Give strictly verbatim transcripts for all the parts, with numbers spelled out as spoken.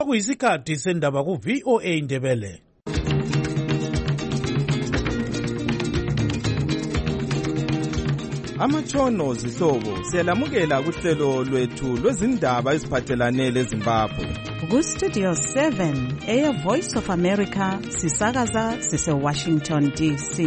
Kuyisikhathi sendaba ku V O A Ndebele. Amatshono zihlobo siyalamukela kuhlelo lwethu lwezindaba eziphathelane leZimbabwe. Ku Studio seven eya Voice of America sisakaza sise Washington D C.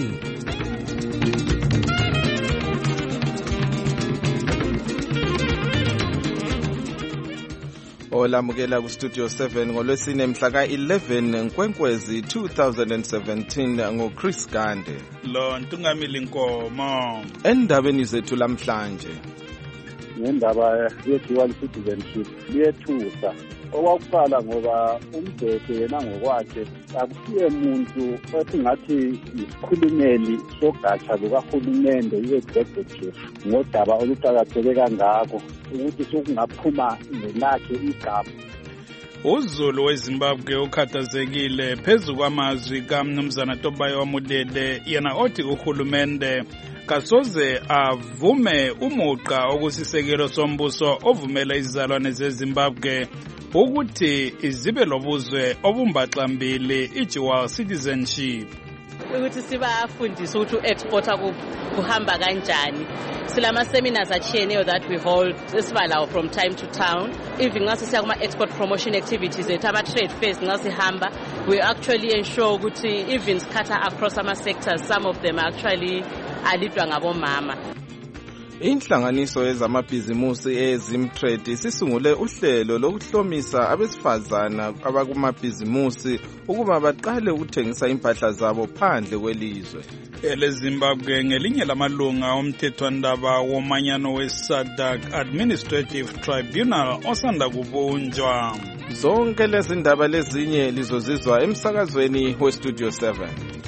Olamukela ku Studio seven ngolwesine mhla ka eleven Nkwenkwezi two thousand seventeen ngo Chris Gande. Lo Ntungamili Nkomo. Endabeni zethu lamhlanje. Ngendaba ye-dual citizenship liyethusa. Owakuqala ngoba umdebe yena ngokwakhe akusiye umuntu othi ngathi isikhulumeli sogatsha lukahulumende i-executive ngodaba oluqakatheke kangako ukuthi sokungaphuma nelakhe igama. uZulu weZimbabwe ukhathazekile phezu kwamazwi kaMnumzana Tobayo Wamudede yena othi uhulumende kasoze avume umuqa okusisekelo sombuso ovumela izizalwane zeZimbabwe ukuthi zibe lobuzwe obumbaxambili i-dual citizenship. Ukuthi sibafundise ukuthi u-exporter kuhamba kanjani. Silama seminars achiyeneyo that we hold esibalawo from time to time. Even nxa sisiya kuma export promotion activities ethu ama trade fairs nxa sihamba, we actually ensure ukuthi even scatter across ama sectors, some of them actually alidwa ngabomama. Inhlanganiso yezamabhizimusi eZimtrade sisungule uhlelo lokuhlomisa abesifazana abakumabhizimusi ukuba baqale ukuthengisa impahla zabo phandle kwelizwe. EleZimbabwe ngelinye lamalunga omthethwandaba womanyano we-SADC Administrative Tribunal osanda kubunjwa. Zonke lezi ndaba lezinye lizozizwa emsakazweni we-Studio seven.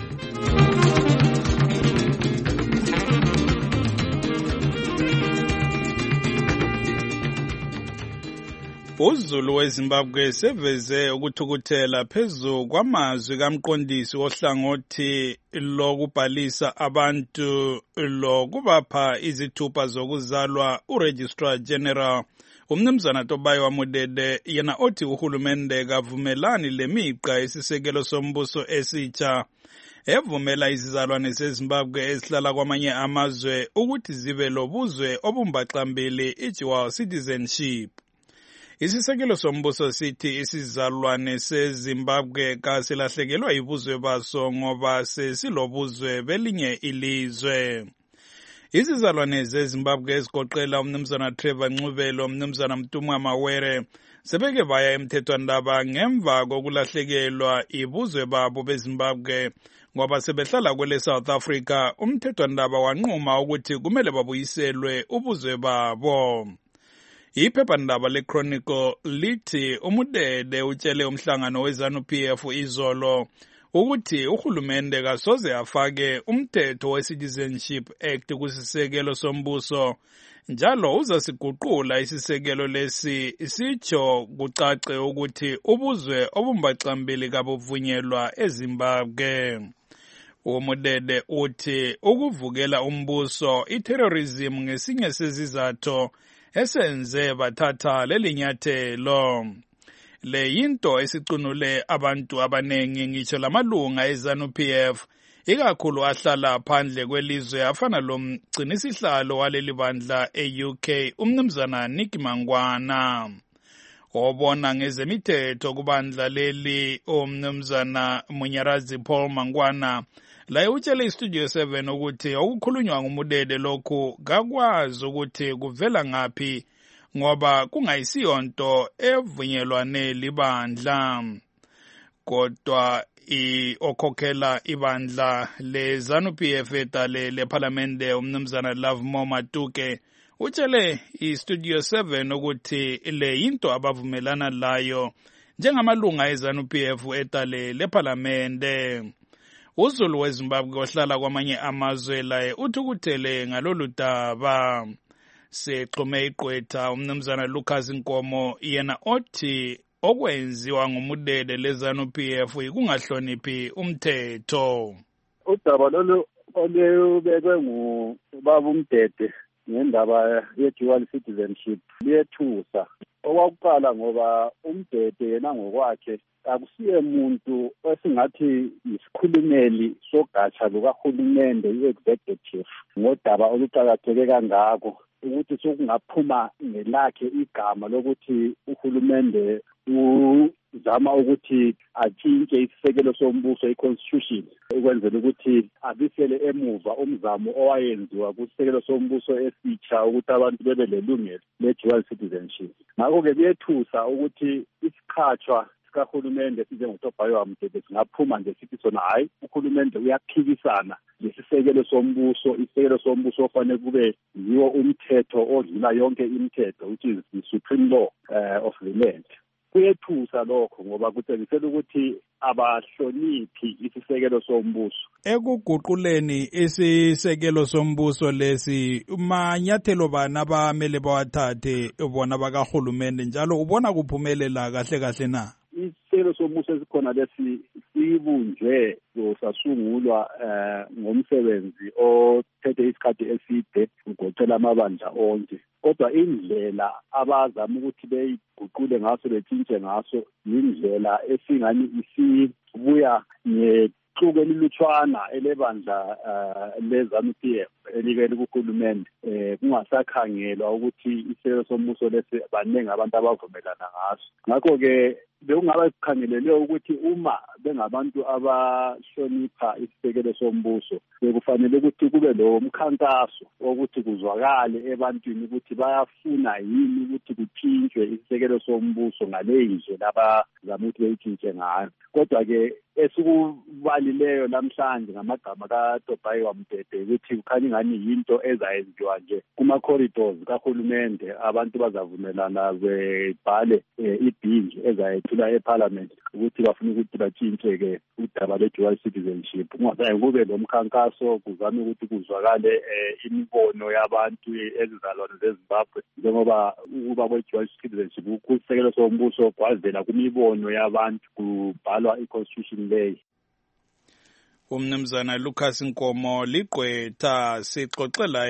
uZulu weZimbabwe seveze ukuthukuthela phezu kwamazwi kaMqondisi ohlangothi lokubhalisa abantu lokubapha izithupha zokuzalwa uRegistrar General uMnumzana Tobayo Wamudede yena othi uhulumende kavumelani lemiqa isisekelo sombuso esitsha evumela izizalwane zeZimbabwe ezihlala kwamanye amazwe ukuthi zibe lobuzwe obumbaxambili i-dual citizenship. Isisekelo sombuso sithi isizalwane seZimbabwe kasilahlekelwa ibuzwe baso ngoba sesilobuzwe belinye ilizwe. Izizalwane zeZimbabwe ezigoqela uMnumzana Trevor Ncubelo, uMnumzana Mtumwa Mawere sebeke baya emthethwandaba ngemva kokulahlekelwa ibuzwe babo beZimbabwe ngoba sebehlala kwele South Africa. Umthethwandaba wanquma ukuthi kumele babuyiselwe ubuzwe babo. Iphephandaba leChronicle lithi uMudede utshele umhlangano weZanu-P F izolo ukuthi uhulumende kasoze afake umthetho we-Citizenship Act kusisekelo sombuso njalo uzasiguqula isisekelo lesi sitsho kucace ukuthi ubuzwe obumbaxambili kabuvunyelwa eZimbabwe. uMudede uthi ukuvukela umbuso iterrorism ngesinye sezizathu esenze bathatha lelinyathelo. Le yinto esicunule abantu abanengi ngitsho lamalunga eZanu-P F ikakhulu ahlala phandle kwelizwe afana lomgcinisihlalo waleli bandla e-U K uMnumzana Nick Mangwana. Obona ngezemithetho kubandla leli uMnumzana Munyarazi Paul Mangwana la utshele iStudio seven ukuthi okukhulunywa nguMudede lokhu kakwazi ukuthi kuvela ngaphi ngoba kungayisiyonto evunyelwane libandla. Kodwa i-okhokhela ibandla leZanu-P F etale leParlamente uMnumzana Lovemore Matuke utshele iStudio seven ukuthi le yinto abavumelana layo njengamalunga eZanu-P F etale leParlamente. uZulu weZimbabwe ohlala kwamanye amazwe laye uthukuthele ngalolu daba. Sexhume iqwetha uMnumzana Lucas Nkomo yena othi okwenziwa nguMudede leZanu-P F ikungahloniphi umthetho. Udaba lolu olubekwe ngubaba uMdede ngendaba ye-dual citizenship liyethusa. Owakuqala ngoba uMdede yena ngokwakhe akusiye muntu esingathi isikhulumeli sogatsha lukahulumende i-executive ngodaba oluqakatheke kangako ukuthi sokungaphuma ngelakhe igama lokuthi uhulumende uzama ukuthi atshintshe isisekelo sombuso i-constitution ukwenzela ukuthi abisele emuva umzamo owayenziwa kusisekelo sombuso esitsha ukuthi abantu bebe lelungelo le-dual citizenship. Ngakho-ke kuyethusa ukuthi isikhatshwa sikahulumende sinjengoTobayo Mdede singaphuma nje sithi sona hayi uhulumende uyaphikisana lesisekelo sombuso, isisekelo sombuso ofanele kube yiwo umthetho odlula yonke imithetho which is the supreme law uh, of the land. Kuyethusa lokho ngoba kutshengisela ukuthi abahloniphi isisekelo sombuso. Ekuguquleni isisekelo sombuso lesi manyathelo bani abamele bawathathe bona bakahulumende njalo ubona kuphumelela kahle kahle na? Isisekelo sombuso esikhona lesi sibunjwe sasungulwa uh, ngomsebenzi othethe isikhathi eside ugoqela amabandla onke. Kodwa indlela abazama ukuthi beyiguqule ngaso betshintshe ngaso indlela esingani isibuya nexuku elilutshwana elebandla uh, leZANU P F elikele kuhulumende eh kungasakhangelwa ukuthi isisekelo sombuso lesi baningi abantu abavumelana ngaso. Ngakho-ke bekungaba kukhangelelwe ukuthi uma bengabantu abahlonipha isisekelo sombuso bekufanele ukuthi kube lo mkhankaso wokuthi kuzwakale ebantwini ukuthi bayafuna yini ukuthi kuthintshwe isisekelo sombuso ngale ndlela abazama ukuthi beyitshintshe ngayo. Kodwa-ke esikubalileyo namhlanje ngamagama kaTobayo Mdede ukuthi kukhanya ingani yinto ezayenziwa nje kuma-corridors kahulumende abantu bazavumelana bebhale ibhinji ezayethula eParliament ukuthi bafuna ukuthi batshintshe-ke udaba lwe-dual citizenship. Kungasaye kube lo mkhankaso kuzame ukuthi kuzwakale imibono yabantu ezizalwane zeZimbabwe njengoba ukuba kwe-dual citizenship kusisekelo sombuso kwavela kumibono yabantu kubhalwa i-constitution lay. Umnumzana Lucas Nkomo ligqwetha sixoxela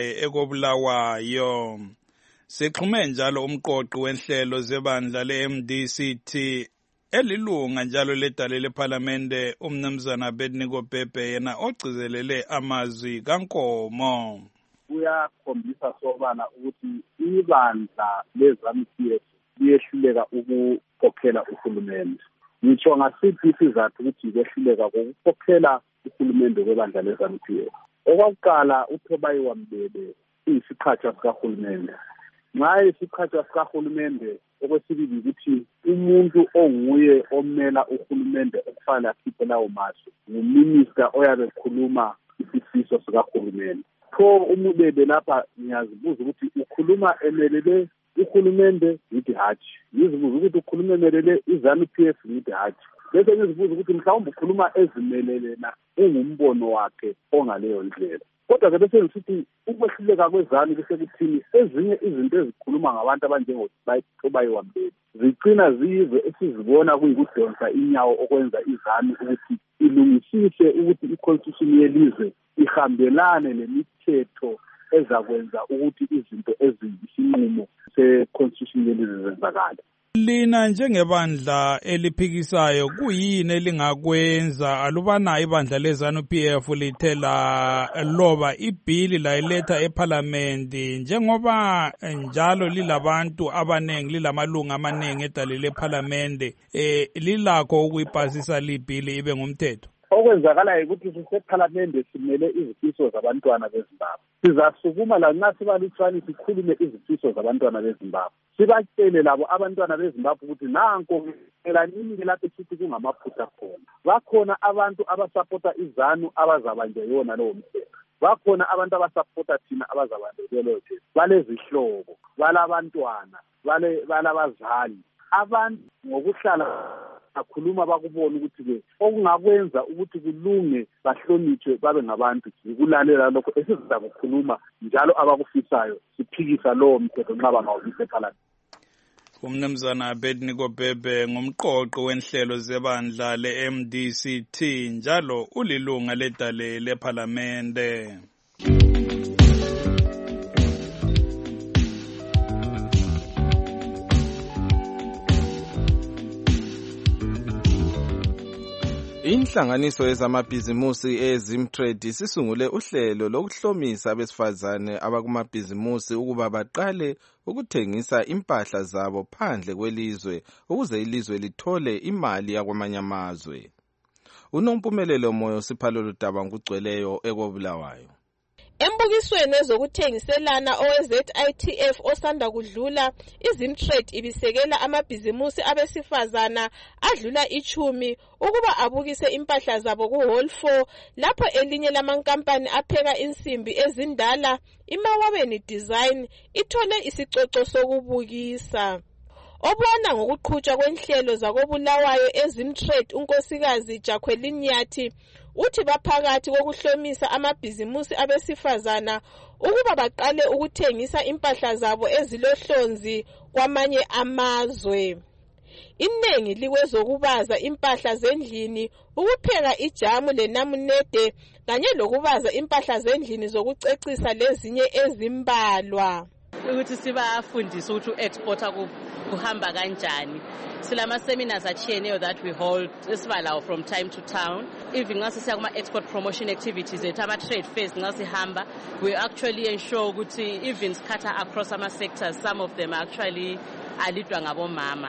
ekobulawayo. Sixhume njalo umqoqi wenhlelo zebandla le-M D C T elilunga njalo ledale leParlamente umnumzana Abednego Bhebhe yena ogcizelele amazwi kaNkomo. Kuyakhombisa sobala ukuthi ibandla leZANU P F liyehluleka ukukhokhela uhulumende. Ngitsho ngasiphi isizathu ukuthi kwehluleka ukukhokhela uhulumende kwebandla leZANU P F. Okwakuqala uTobayo Mdede isikhathi sikahulumende. Nxa isikhathi sikahulumende okwesibili ukuthi umuntu onguye omela uhulumende okufanele akhiphe lawo mazwi nguminister oyabe ekhuluma isifiso sikahulumende. Pho uMdede lapha ngiyazibuza ukuthi ukhuluma emelele uhulumende ngithi hatshi, ngizibuza ukuthi ukhuluma emelele iZANU P F ngithi hatshi, bese ngizibuza ukuthi mhlawumbe ukhuluma ezimelele na ungumbono wakhe ongaleyo ndlela. Kodwa-ke bese ngisithi ukwehluleka kweZANU bese kuthini ezinye izinto ezikhuluma ngabantu abanjengoTobayo Mdede zigcina ziyizo esizibona kuyikudonsa inyawo okwenza iZANU ukuthi ilungisise ukuthi i-constitution yelizwe ihambelane nemithetho ezakwenza ukuthi izinto eziyisinqumo se-constitution yelizwe zenzakale. Lina njengebandla eliphikisayo kuyini elingakwenza alubana ibandla leZANU P F lithela loba ibhili layiletha eParliament njengoba njalo lilabantu abanengi lilamalunga amaningi edale leParliament eh lilakho ukuyipasisa libhili ibe ngumthetho? Okwenzakala ukuthi siseParliament simele izifiso zabantwana beZimbabwe. Sizasukuma la nxa sibalutshwana sikhulume izifiso zabantwana beZimbabwe. Sibatshele labo abantwana beZimbabwe ukuthi nanko elanini lapho sithi kungamaphutha khona. Bakhona abantu abasupporta iZANU abazabanje yona lowo mthetho. Bakhona abantu abasupporta thina abazabanje leyo mthetho. Balezihlobo, balabantwana, bale balabazali. Abantu ngokuhlala akhuluma bakubona ukuthi ke okungakwenza ukuthi kulunge bahlonitshwe babe ngabantu ukulalela lokho esiza kukhuluma njalo abakufisayo siphikisa lowo mthetho nxa bangawubise eParliament. Umnumzana Abednego Bhebhe ngumqoqi wenhlelo zebandla le-M D C T njalo ulilunga ledale leParlamente. Inhlanganiso yezamabhizimusi eZimtrade sisungule uhlelo lokuhlomisa abesifazane abakumabhizimusi ukuba baqale ukuthengisa impahla zabo phandle kwelizwe ukuze ilizwe lithole imali yakwamanye amazwe. Unompumelelo Moyo Siphalelo Ludaba ngugcweleyo ekobulawayo. Embukisweni ezokuthengiselana owe-Z I T F osanda kudlula, iZimtrade ibisekela amabhizimusi abesifazana adlula ichumi ukuba abukise impahla zabo ku-Hall four lapho elinye lamankampani apheka insimbi ezindala, iMawabeni Design, ithole isicoco sokubukisa. Obona ngokuqhutshwa kwenhlelo zakobulawayo eZimtrade unkosikazi Jacqueline Nyathi uthi baphakathi kokuhlomisa amabhizimusi abesifazana ukuba baqale ukuthengisa impahla zabo ezilohlonzi kwamanye amazwe. Inengi likwezokubaza impahla zendlini, ukupheka ijamu lenamunede kanye lokubaza impahla zendlini zokucecisa lezinye ezimbalwa. Ukuthi sibafundise ukuthi u-exporter kuhamba kanjani. Silama seminars achiyeneyo that we hold esibalawo from time to town. Even nxa sisiya kuma export promotion activities ethu ama trade fairs nxa sihamba, we actually ensure ukuthi even scatter across ama sectors, some of them actually alidwa ngabomama.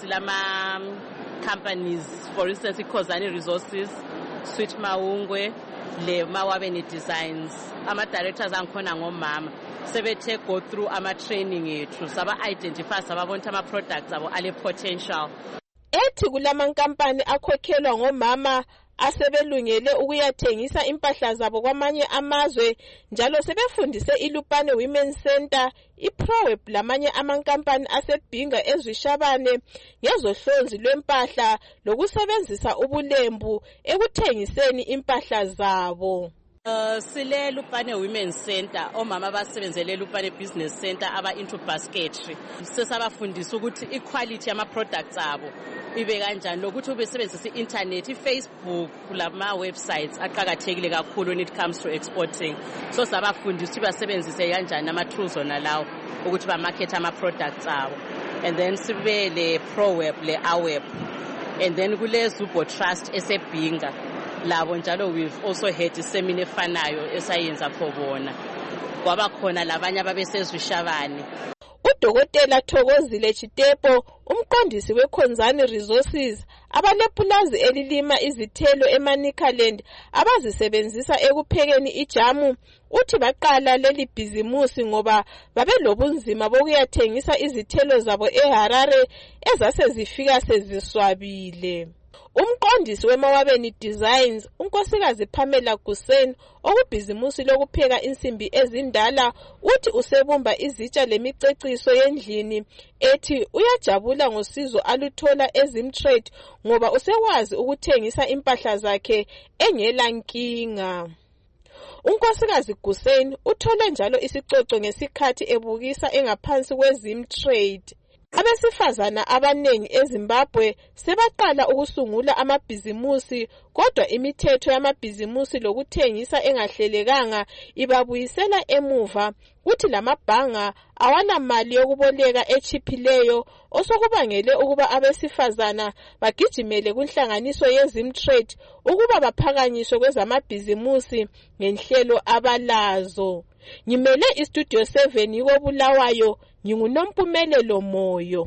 Silama companies, for instance iKhosani Resources, Sweet Maungwe, le Mawabeni Designs, ama directors angikhona ngomama. Sebethe go through ama training ethu saba identify sababona ama products abo ale potential. Ethi kulamankampani akhokhelwa ngomama asebelungele ukuyathengisa impahla zabo kwamanye amazwe, njalo sebefundise iLupane Women Center, iProweb lamanye amankampani asebhinga ezwishabane ngezohlonzi lwempahla lokusebenzisa ubulembu ekuthengiseni impahla zabo. Uh, sile Lupane Women Center, omama basebenzele Lupane Business Center aba into basketry. Sesabafundisa ukuthi equality yama products abo ibe kanjani, lokuthi ubesebenzisa i-internet, i-Facebook, lama websites aqhakathekile kakhulu when it comes to exporting. So sabafundisa basebenzise kanjani ama tools ona lawo ukuthi ba market ama products abo. And then sibe le ProWeb le Aweb. And then kule Zubo Trust esebhinga. Labo njalo we've also had iseminar efanayo esayenza khobona. Kwaba khona labanye ababesezwishabane. uDokotela Thokozile Chitepo, umqondisi weKhonzani Resources, abalepulazi elilima izithelo eManicaland abazisebenzisa ekuphekeni ijamu, uthi baqala leli bhizimusi ngoba babelobunzima bokuyathengisa izithelo zabo eHarare ezase zifika seziswabile. Umqondisi weMawabeni Designs, unkosikazi Pamela Guseni, okubhizimusi lokupheka insimbi ezindala, uthi usebumba izitsha lemiceciso yendlini, ethi uyajabula ngosizo aluthola eZimtrade ngoba usewazi ukuthengisa impahla zakhe engela nkinga. Unkosikazi Guseni uthole njalo isicoco ngesikhathi ebukisa engaphansi kweZimtrade. Abesifazana abanengi eZimbabwe sebaqala ukusungula amabhizimusi, kodwa imithetho yamabhizimusi lokuthengisa engahlelekanga ibabuyisela emuva, kuthi lamabhanga awana mali yokuboleka echiphileyo, osokubangele ukuba abesifazana bagijimele kunhlanganiso yeZimtrade ukuba baphakanyiswe kwezamabhizimusi ngenhlelo abalazo. Ngimele iStudio seven yikobulawayo, nginguNompumelelo Moyo.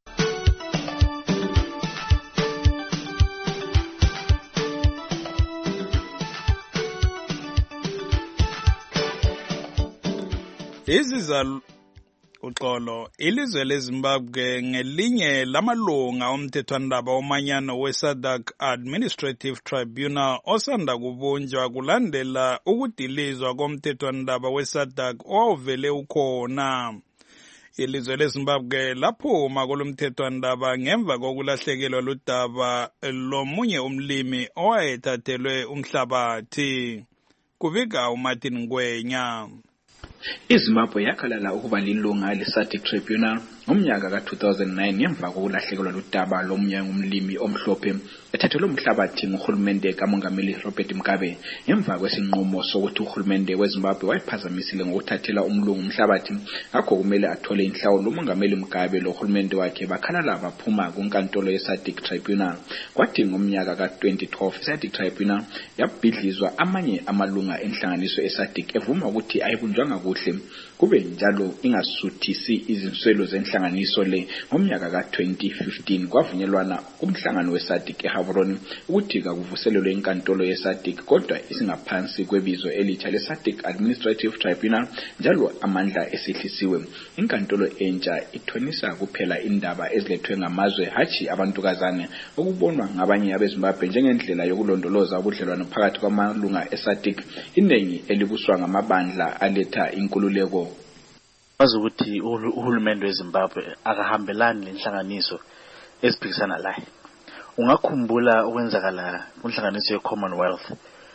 Izizalo uxolo, ilizwe leZimbabwe ngelinye lamalunga omthethwandaba omanyano weSADC Administrative Tribunal osanda kubunjwa kulandela ukudilizwa komthethwandaba weSADC owavele ukhona. Ilizwe leZimbabwe laphuma kulomthethwandaba ngemva kokulahlekelwa ludaba lomunye umlimi owayethathelwe umhlabathi. Kubika uMartin Ngwenya. iZimbabwe yakhalala ukuba lilunga leSADC Tribunal ngomnyaka ka two thousand nine ngemva kokulahlekelwa ludaba lomnyango umlimi omhlophe ethathelwe umhlabathi nguhulumende kamongameli Robert Mugabe ngemva kwesinqumo sokuthi uhulumende weZimbabwe wayiphazamisile ngokuthathela umlungu umhlabathi ngakho kumele athole inhlawulo umongameli Mugabe lo hulumende wakhe bakhalala baphuma kunkantolo yeSADC Tribunal. Kwathi ngomnyaka ka twenty twelve iSADC Tribunal yabhidlizwa amanye amalunga enhlanganiso yeSADC evuma ukuthi ayibunjwanga kuhle kube njalo ingasuthisi izinswelo zenhlanganiso le. Ngomnyaka ka twenty fifteen kwavunyelwana kumhlangano weSADC eHavroni ukuthi kakuvuselelwe inkantolo yeSADC kodwa isingaphansi kwebizo elitsha leSADC Administrative Tribunal njalo amandla esihlisiwe. Inkantolo entsha ithonisa kuphela indaba ezilethwe ngamazwe hachi abantukazane okubonwa ngabanye abeZimbabwe njengendlela yokulondoloza ubudlelwano phakathi kwamalunga eSADC iningi elibuswa ngamabandla aletha inkululeko. Wazi ukuthi uhulumende weZimbabwe akahambelani lenhlanganiso eziphikisana laye. Ungakhumbula ukwenzakala kunhlanganiso yeCommonwealth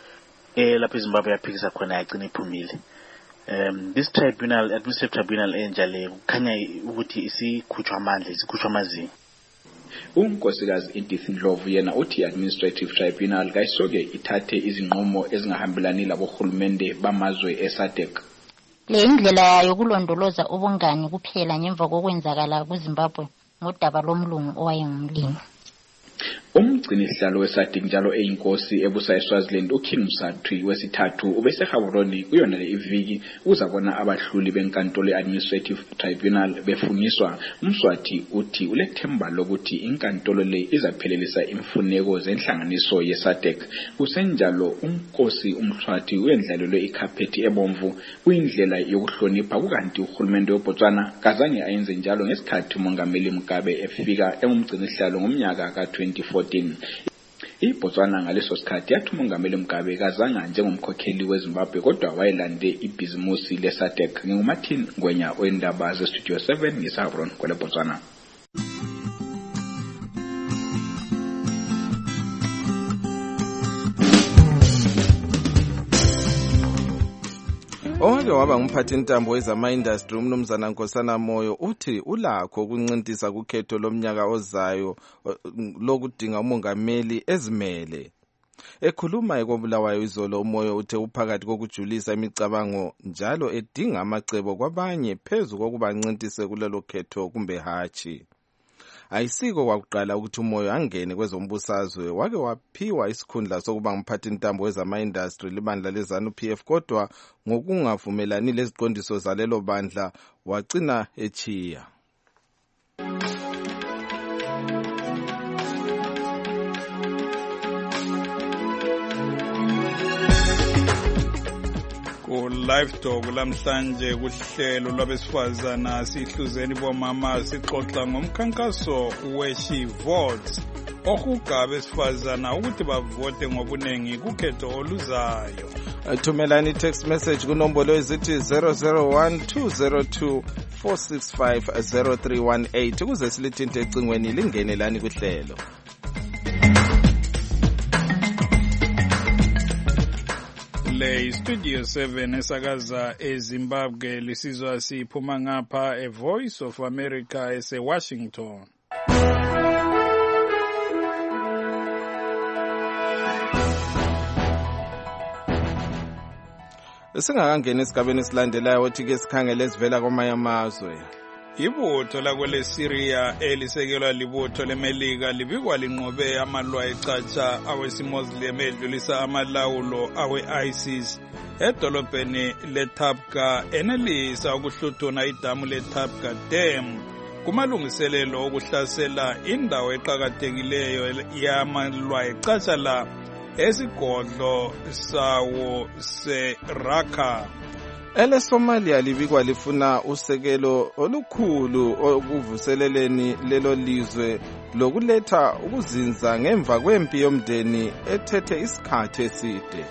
eh lapho iZimbabwe yaphikisa khona yagcina iphumile. Um this tribunal administrative tribunal entsha le kukhanya ukuthi isikhutshwa amandla isikhutshwa amazinga. Unkosikazi Edith Ndlovu yena uthi administrative tribunal kayisoke ithathe izinqumo ezingahambelani labohulumende bamazwe eSADC. Le indlela yokulondoloza ubungani kuphela ngemva kokwenzakala kweZimbabwe ngodaba lomlungu owayengumlimi. Umgcinihlalo weSADC njalo eyinkosi ebusa eSwaziland uKing Msatwi wesithathu ubeseHavroni kuyona le iviki uzabona abahluli benkantolo administrative tribunal befuniswa. Umswati uthi ulethemba lokuthi inkantolo le izaphelelisa imfuneko zenhlanganiso yeSADC. Kusenjalo unkosi uMswati uyendlalelwe ikhaphethi ebomvu kuyindlela yokuhlonipha kukanti uhulumende weBotswana kazange ayenze njalo ngesikhathi umongameli Mugabe efika engumgcinihlalo ngomnyaka ka twenty fourteen. iBotswana ngaleso sikhathi yathi umongameli Mugabe kazanga njengomkhokheli weZimbabwe kodwa wayelande ibhizimusi leSADC. NginguMartin Ngwenya oyindaba zeStudio seven ngeSavron kwele Botswana. Owake waba ngumphathi intambo wezama-industry umnumzana Nkosana Moyo uthi ulakho ukuncintisa kukhetho lomnyaka ozayo lokudinga umongameli ezimele. Ekhuluma ekobulawayo izolo uMoyo uthe uphakathi kokujulisa imicabango njalo edinga amacebo kwabanye phezu kokuba ncintise kulelo khetho kumbe hachi. Ayisiko kwakuqala ukuthi uMoyo angene kwezombusazwe wake waphiwa isikhundla sokuba ngumphathi intambo wezama-industry libandla leZANU P F kodwa ngokungavumelani leziqondiso zalelo bandla wagcina echiya. Live Talk lamhlanje kuhlelo lwabesifazana sihluzeni bomama sixoxa ngomkhankaso weShe Votes ohuga abesifazana ukuthi bavote ngobunengi kukhetho oluzayo. Thumelani text message kunombolo ezithi zero zero one two zero two four six five zero three one eight ukuze silithinte ecingweni lingenelani kuhlelo. Le Studio seven esakaza eZimbabwe lisizwa siphuma ngapha e Voice of America ese Washington. Singakangena esigabeni esilandelayo othi ke sikhangele esivela kwamanye amazwe. Ibutho lakwele Syria elisekelwa libutho leMelika libikwa linqobe amalwa ecatsha awesimoslim edlulisa amalawulo awe-ISIS edolobheni leTabqa enelisa ukuhluthuna idamu leTabqa Dam kumalungiselelo okuhlasela indawo eqhakathekileyo yamalwa ecatsha la esigodlo sawo seRaqqa. Ele Somalia libikwa lifuna usekelo olukhulu okuvuseleleni lelo lizwe lokuletha ukuzinza ngemva kwempi yomndeni ethethe isikhathi eside.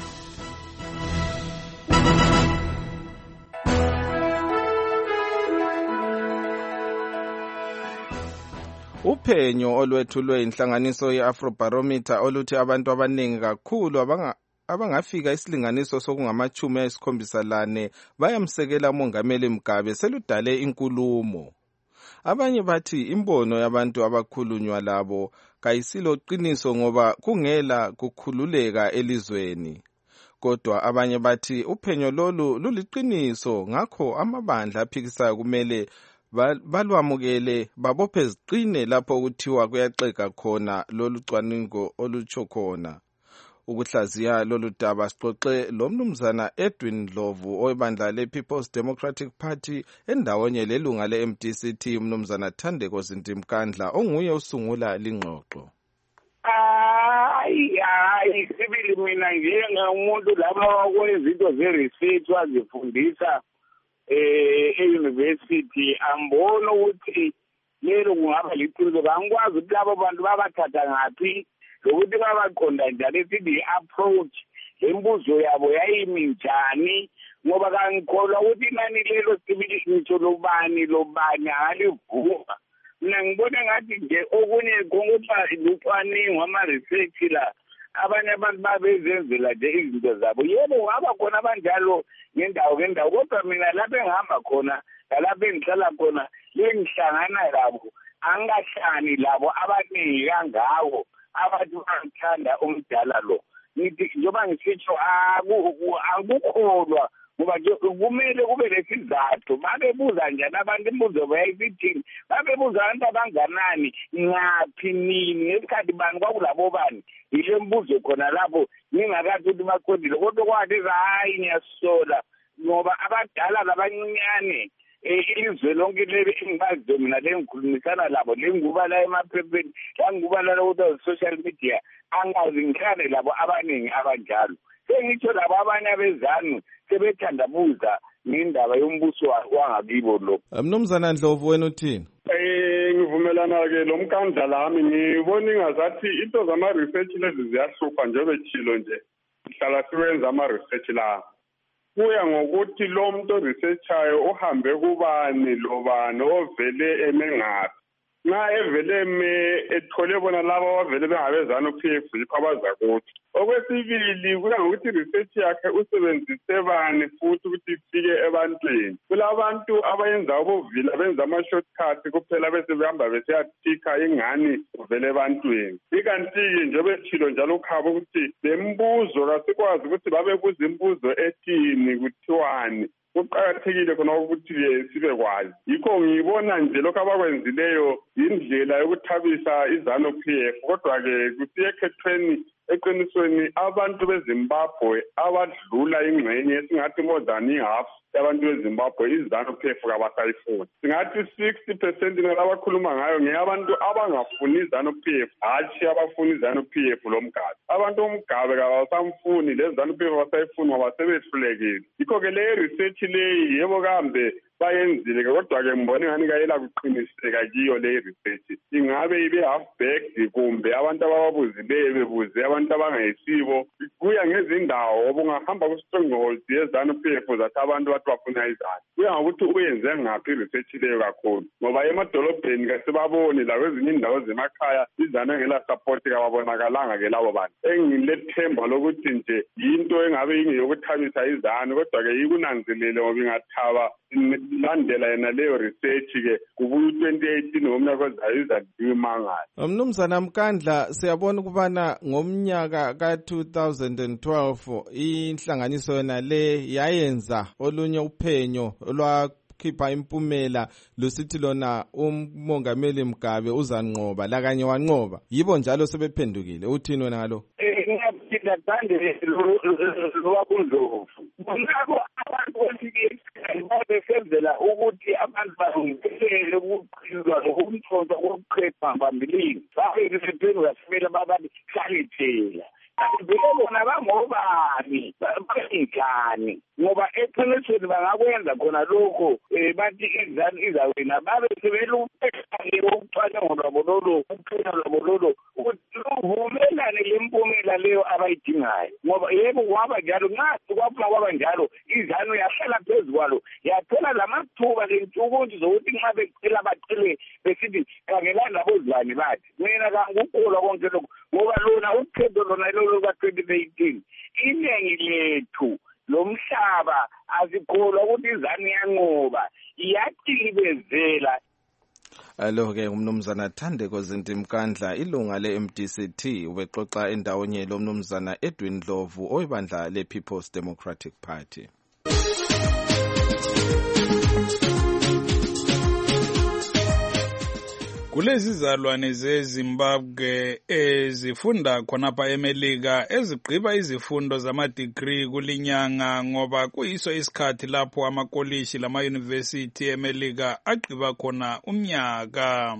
Uphenyo olwethulwe inhlanganiso ye-Afrobarometer oluthi abantu abaningi kakhulu abanga abangafika isilinganiso sokungamachumi ayisikhombisa lane bayamsekela umongameli Mugabe seludale inkulumo. Abanye bathi imbono yabantu abakhulunywa labo kayisilo qiniso ngoba kungela kukhululeka elizweni. Kodwa abanye bathi uphenyo lolu luliqiniso, ngakho amabandla aphikisayo kumele balwamukele babophe ziqine lapho kuthiwa kuyaxega khona lolu cwaningo olutsho khona. Ukuhlaziya lolu daba sixoxe lo mnumzana Edwin Ndlovu owebandla le-People's Democratic Party endawonye lelunga le-M D C T mnumzana Thandeko Zintimkandla onguye usungula lingxoxo. Hayi hayi sibili mina njengomuntu lapha okwezinto ze-research wazifundisa eh e-university ambona ukuthi lelo kungaba liqiniso. Angikwazi ukuthi labo bantu babathatha ngaphi lokuthi babaqonda njani sithi i-approach lembuzo yabo yayimi njani, ngoba kangikholwa ukuthi inani lelo sibili ngitsho lobani lobani akalivuma. Mina ngibona ngathi nje okunye konkuba lucwaningo ama-research la abanye abantu babezenzela nje izinto zabo. Yebo ngaba khona abanjalo ngendawo ngendawo, kodwa mina lapho engihamba khona lalapho engihlala khona lengihlangana labo angahlani labo abaningi kangako abathi bangithanda umdala lo. Ngithi njengoba ngisitsho akukholwa ngoba nje kumele kube lesizathu. Babebuza njani abantu imibuzo bayayithini, babebuza abantu abanganani, ngaphi, nini, ngesikhathi bani, kwakulabo bani. Ile mbuzo khona lapho ngingakathi ukuthi baqondile, kodwa kwathi hayi ngiyasola ngoba abadala labancinyane ilizwe lonke leli engibaziyo mina lengikhulumisana labo lenguba la emaphepheni languba la ukuthi social media angazi ngihlale labo abaningi abanjalo. Sengitsho labo abanye abezanu sebethandabuza ngendaba yombuso wangakibo lo. Mnumzana Ndlovu wena uthini? Eh ngivumelana ke lo Mkandla lami ngibona ingazathi into zama research lezi ziyahlupha njengoba echilo nje. Sihlala siwenza ama research la. Kuya ngokuthi lo muntu researchayo uhambe kubani lobani ovele emengaphi. Nxa evele me ethole bona laba bavele bengabezana u-P F yikho abazakuthi. Okwesibili kuya ngokuthi research yakhe usebenzise bani futhi ukuthi ifike ebantwini. Kulabantu abayenza obuvila benza ama-shortcut kuphela bese behamba besiyathikha ingani uvele ebantwini. Ikanti-ke njengoba ethilo njalo ukhaba ukuthi le mbuzo kasikwazi ukuthi babebuza imbuzo ethini kuthiwani. Kuqakathekile khona ukuthi sibe kwazi. Yikho ngibona nje lokho abakwenzileyo indlela yokuthabisa izanu P F, kodwa ke kusiyekhethweni eqinisweni abantu beZimbabwe abadlula ingxenye esingathi more than half yabantu beZimbabwe izanu P F kabasayifuni. Singathi sixty percent nalabakhuluma ngayo ngeyabantu abangafuni izanu P F, hatshi abafuni izanu P F lomgaba. Abantu omgabe kabasamfuni lezanu P F abasayifuni ngoba sebehlulekile. Yikho ke le research leyi yebo kambe bayenzile kodwa ke mbone ngani kayela kuqiniseka kiyo le research. Ingabe ibe half backed kumbe abantu ababuzileyo bebuze abantu abangayisibo. Kuya ngezindawo obungahamba ku stronghold yezanu P F zathi abantu bathi bafuna izanu. Kuya ngokuthi uyenze ngaphi research leyo kakhulu. Ngoba emadolobheni kasebaboni la kwezinye indawo zemakhaya izanu ngela support kababonakalanga ke labo bantu. Engilethemba lokuthi nje into engabe ingeyokuthabisa izanu kodwa ke ikunanzelele ngoba ingathaba landela yena leyo research ke kubuye twenty eighteen ngomnyaka ozayo izadimangala. Mnumzana Mkandla, siyabona ukubana ngomnyaka ka two thousand twelve inhlanganiso yona le yayenza olunye uphenyo olwakhipha impumela lusithi lona umongameli Mugabe uzanqoba lakanye wanqoba. Yibo njalo sebephendukile. Uthini wena ngalo? Eh ngiyaphinda thande lwakundlovu. Bonabo abantu bafike basebenzela ukuthi abantu balungisele ukuqhizwa nokumthonza kokuqhepha phambilini. Babeziphenduka basifela babathi hlalithela. Vele bona bangobani banjani ngoba eqinisweni bangakwenza khona lokho bathi izanu izawina babe sebeluphe ukucwaningo lwabo lolo uqina lwabo lolo luvumelane lempumela leyo abayidingayo ngoba yebo kwaba njalo ngathi kwaphuma kwaba njalo izanu yahlala phezu kwalo yathola lamathuba lentukuthi zokuthi nxa becela bacele besithi khangelani labozibani bathi mina kangukholwa konke lokho ngoba lona ukhetho lona lolo ka twenty eighteen iningi lethu lomhlaba azikholwa ukuthi izanu yanqoba iyacibezela. Lo-ke umnumzana Thandeko Zintimkandla ilunga le-M D C T ubexoxa endawonye lomnumzana Edwin Ndlovu oyibandla le-People's Democratic Party. Kulezi zalwane zeZimbabwe ezifunda khonapha eMelika ezigqiba izifundo zama-degree kulinyanga ngoba kuyiso isikhathi lapho amakolishi lama-university eMelika agqiba khona umnyaka.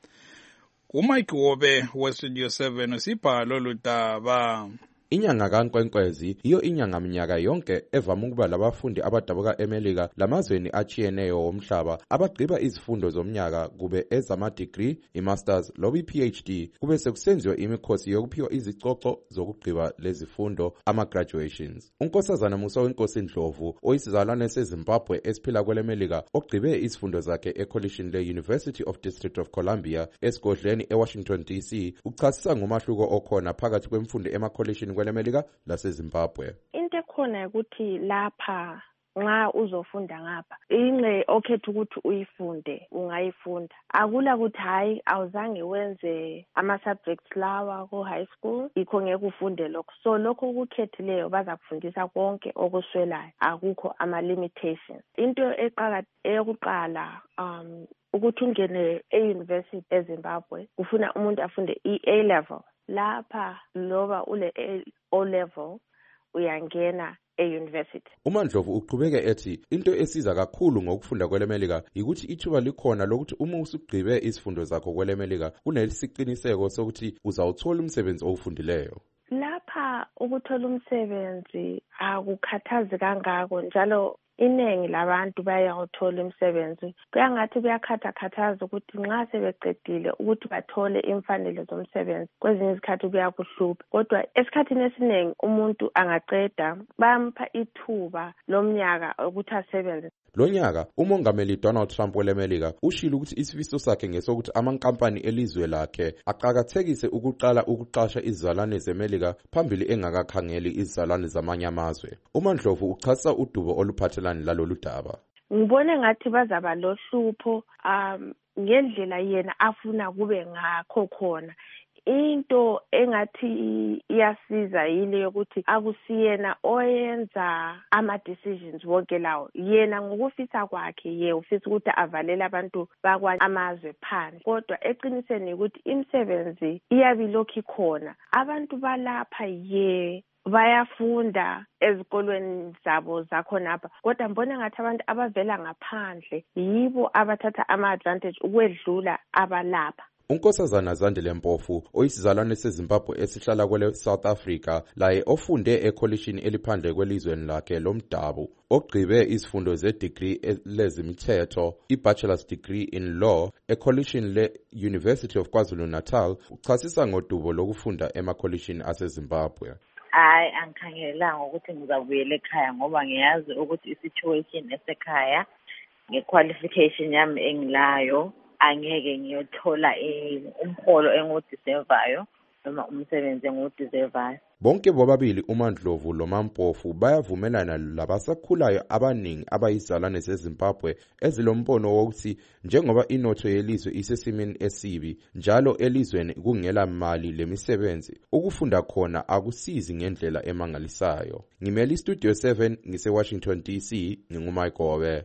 uMike Wobe weStudio seven usipha lolu daba. Inyanga kaNkwenkwezi iyo inyanga minyaka yonke evama ukuba labafundi abadabuka eMelika lamazweni achiyeneyo omhlaba abagqiba izifundo zomnyaka kube ezama-degree, i-masters loba i-PhD kube sekusenziwa imikhosi yokuphiwa izicoco zokugqiba lezifundo ama-graduations. Unkosazana Musa weNkosi Ndlovu oyisizalwane seZimbabwe esiphila kweleMelika ogqibe izifundo zakhe ekolishini le-University of District of Columbia esigodleni eWashington D C uchasisa ngomahluko okhona phakathi kwemfundo emakolishini kweleMelika laseZimbabwe. Into ekhona ukuthi lapha nxa uzofunda ngapha inxe okhetha ukuthi uyifunde ungayifunda. Akula ukuthi hayi awuzange wenze ama subjects lawa ku high school ikho ngeke ufunde lokho. So lokho ukukhethileyo bazakufundisa konke okuswelayo, akukho ama limitations. Into eqala eyokuqala um ukuthi ungene e-University eZimbabwe ufuna umuntu afunde i-A level. Lapha loba ule O level uyangena e-university. uMandlovu uqhubeke ethi into esiza kakhulu ngokufunda kweleMelika ukuthi ithuba likhona lokuthi uma usugqibe izifundo zakho kweleMelika kunesiqiniseko sokuthi uzawuthola umsebenzi owufundileyo. Lapha ukuthola umsebenzi akukhathazi kangako njalo iningi labantu bayawuthola umsebenzi. Kuyangathi kuyakhathakhathaza ukuthi nxa sebeqedile ukuthi bathole imfanelo zomsebenzi kwezinye izikhathi kuyakuhlupha. Kodwa esikhathini esiningi umuntu angaqeda bampa ithuba lomnyaka ukuthi asebenze. Lonyaka umongameli Donald Trump weleMelika ushilo ukuthi isifiso sakhe ngesokuthi amankampani elizwe lakhe aqhakathekise ukuqala ukuqasha izizalwane zeMelika phambili engakakhangeli izizalwane zamanye amazwe. uMandlovu uchasisa udubo oluphathelana lalolu daba. Ngibone ngathi bazaba lohlupho um ngendlela yena afuna kube ngakho khona. Into engathi iyasiza yile yokuthi akusiyena oyenza ama decisions wonke lawo. Yena ngokufisa kwakhe ye ufisa ukuthi avalele abantu bakwa amazwe phansi. Kodwa eqiniseni ukuthi imisebenzi iyabilokhu khona. Abantu balapha ye bayafunda ezikolweni zabo zakhonapha. Kodwa mbona ngathi abantu abavela ngaphandle yibo abathatha ama advantage ukwedlula abalapha. Unkosazana Zandile Mpofu oyisizalwane seZimbabwe esihlala kwele South Africa laye ofunde ekolishini eliphandle kwelizweni lakhe lomdabu ogqibe izifundo ze-degree lezimthetho i-bachelor's degree in law ekolishini le-University of KwaZulu-Natal uchasisa ngodubo lokufunda emakolishini aseZimbabwe. Hayi angikhangelanga ukuthi ngizabuyela ekhaya ngoba ngiyazi ukuthi i-situation esekhaya nge-qualification yami engilayo angeke ngiyothola umholo engiwudeservayo noma umsebenzi engiwudeservayo. Bonke bobabili uMandlovu loMampofu bayavumelana labasakhulayo abaningi abayizalwane zeZimbabwe ezilombono wokuthi njengoba inotho yelizwe isesimeni esibi njalo elizweni kungela mali lemisebenzi ukufunda khona akusizi ngendlela emangalisayo. Ngimeli Studio seven ngise Washington D C nginguMike Wobe.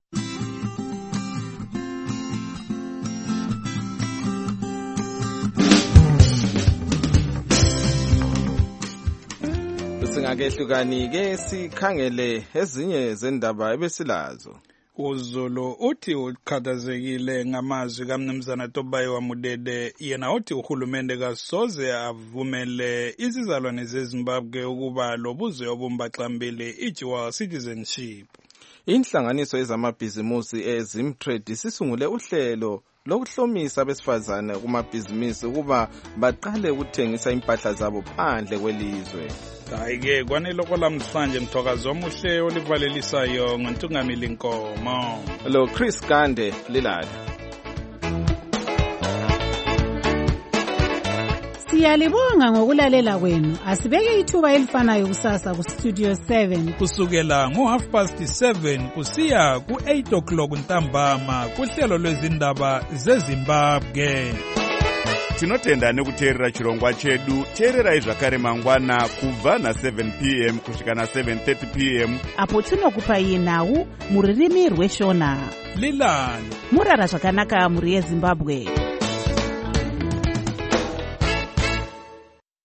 Singakehlukani ke sikhangele ezinye zendaba ebesilazo. uZulu uthi ukhathazekile ngamazwi kaMnumzana Tobayiwa Mudede yena uthi uhulumende kasoze avumele izizalwane zeZimbabwe ukuba lobuzwe obumbaxambili i-dual citizenship. Inhlanganiso ezamabhizimusi eZimtrade isisungule uhlelo lokuhlomisa abesifazane kumabhizimusi ukuba baqale ukuthengisa impahla zabo phandle kwelizwe. Hayi-ke kwanele kolamhlanje mthokazi omuhle olivalelisayo ngontungamili Nkomo. Lo Chris Gande lilala. Siyalibonga ngokulalela kwenu. Asibeke ithuba elifanayo kusasa ku Studio seven kusukela ngo half past seven kusiya ku eight o'clock ntambama kuhlelo lwezindaba zeZimbabwe. Tinotenda nekuteerera chirongwa chedu. Teererai zvakare mangwana kubva na seven p m kusvika na seven thirty p m apo tinokupai nhau muririmi rweshona. Lilani murara zvakanaka muri yeZimbabwe.